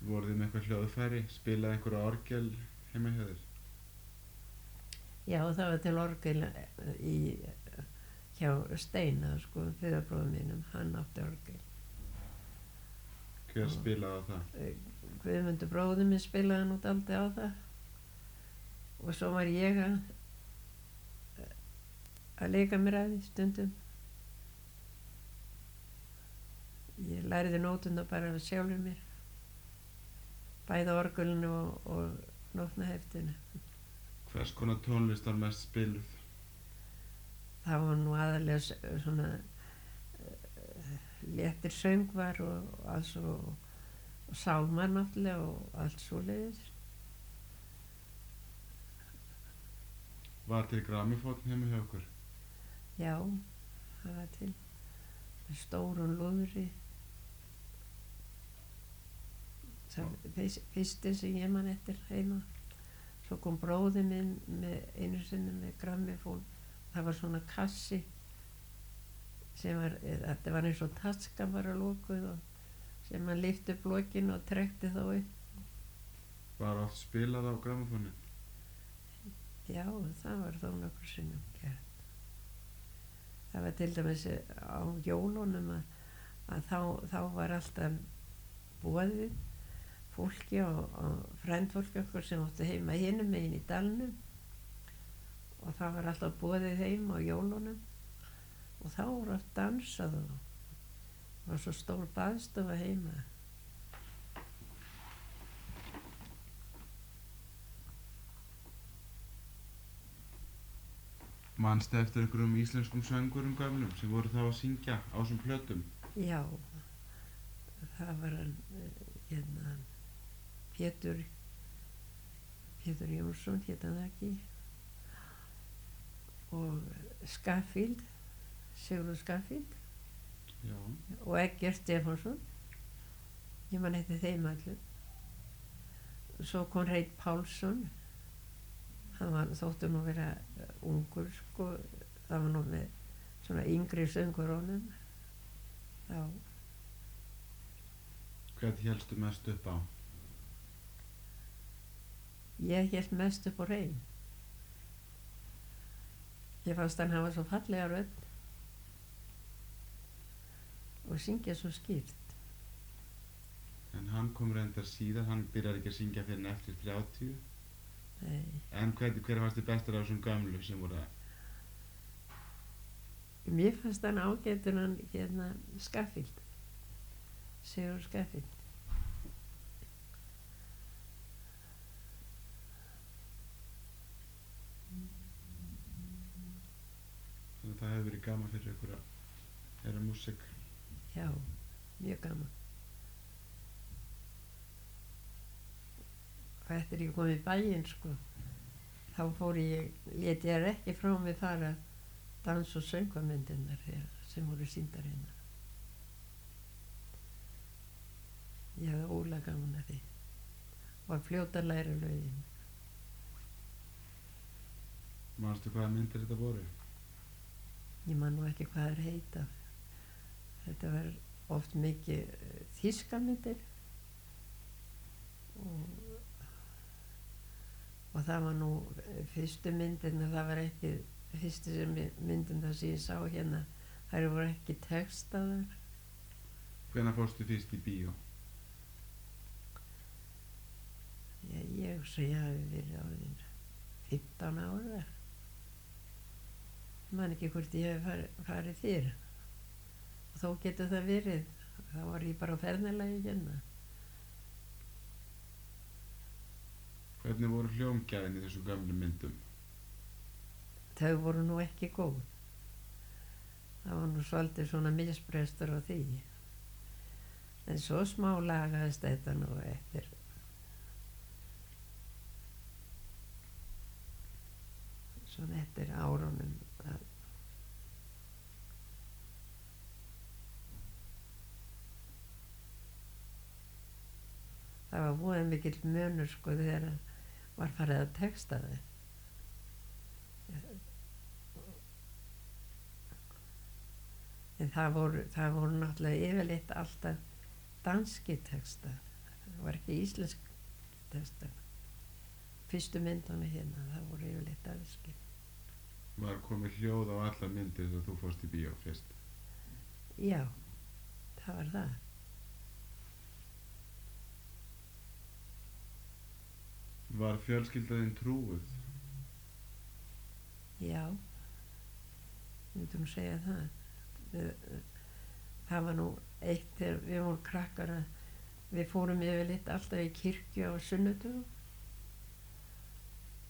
Voruð þið með eitthvað hljóðfæri? Spilaði einhver á orgel heima hjá þér? Já, það var til orgel hjá Steina, sko, föðurbróður mínum, hann átti orgel. Hver spilaði á það? Guðmundur bróðir minn spilaði nú dálítið á það. Og svo var ég að leika mér að því stundum. Ég lærði nótuna bara sjálfur mér. Bæði á orgelinu og nótnaheftinu. Hvers konar tónlist var mest spiluð? Það var nú aðalega svona léttir söngvar og alls og sálmar náttúrulega og allt svoleiðis. Var til grammófónn heima hjá okkur? Já, það var til með stórum lúðri. Það fyrsti sem ég man eftir heima. Svo kom bróðir minn með einu sinni með grammófón. Það var svona kassi sem var, þetta var eins og taska bara lokuð og sem hann lyfti upp lokinu og trekkti þá upp. Var oft spilað á grammófóninn? Já, það var þó nokkur sinnum gert. Það var til dæmis á jólunum að þá var alltaf boðið fólki og frændfólki okkur sem átti heima hinum megin í dalnum og það var alltaf boðið heim á jólunum og þá voru oft dansað og var svo stór baðstofa heima. Manstu eftir einhverjum íslenskum söngurum gömlum sem voru þá að syngja á þessum plötum? Já, það var Pétur Jónsson hét hann ekki og Skaffield, Sigurður Skaffield. Já. Og Eggert Stefánsson. Ég man eftir þeim allum. Svo kom Reit Pálsson. Hann þótti nú vera ungur, sko. Það var nú með svona yngri söngurunum. Já. Hvað hélstu mest upp á? Ég hélt mest upp á Rein. Ég fannst hann hafa svo fallega rödd og syngja svo skýrt. En hann kom reyndar síðan, hann byrjar ekki að syngja fyrir en eftir 30. Nei. En hver fannst þið bestur af þessum gömlu sem voru að? Mér fannst hann ágætur hann Skaffield. Sigurður Skaffield. Þannig að það hefur verið gaman fyrir ykkur að heyra músík. Já, mjög gaman. Og eftir ég kom í bæinn, sko, þá lét ég ekki frá mig fara dans- og söngvamyndirnar sem voru sýndar hérna. Ég hafði ólega gaman að því. Var fljót að læra lögin. Manstu hvaða myndir þetta voru? Ég man nú ekki hvað þær heita. Þetta var oft mikið þýskamyndir og það var nú fyrstu myndirna, það var ekki fyrstu myndina sem ég sá hérna, þær voru ekki textaðar. Hvenær fórstu fyrst í bíó? Ég hugsa ég hafi verið orðin 15 ára. Ég man ekki hvort ég hef farið fyrr. Og þó getur það verið, þá var ég bara á ferðalagi hérna. Hvernig voru hljómgæðin í þessum gömlu myndum? Þau voru nú ekki góð. Það var nú svolítið svona misbrestur á því. En svo smá lagaðist þetta nú eftir. Svona eftir árunum. Það var voða mikill munur, sko, þegar var farið að texta þau. En það voru náttúrulega yfirleitt alltaf danski textar. Það var ekki íslensk testament. Fyrstu myndunum hérna, það voru yfirleitt aðskil. Var komið hljóð á alla myndir þegar þú fórst í bíó fyrst? Já, það var það. Var fjölskyldaðin trúuð? Já, myndum segja það. Það var nú eitt þegar við vorum krakkar að við fórum yfirleitt alltaf í kirkju á sunnudögum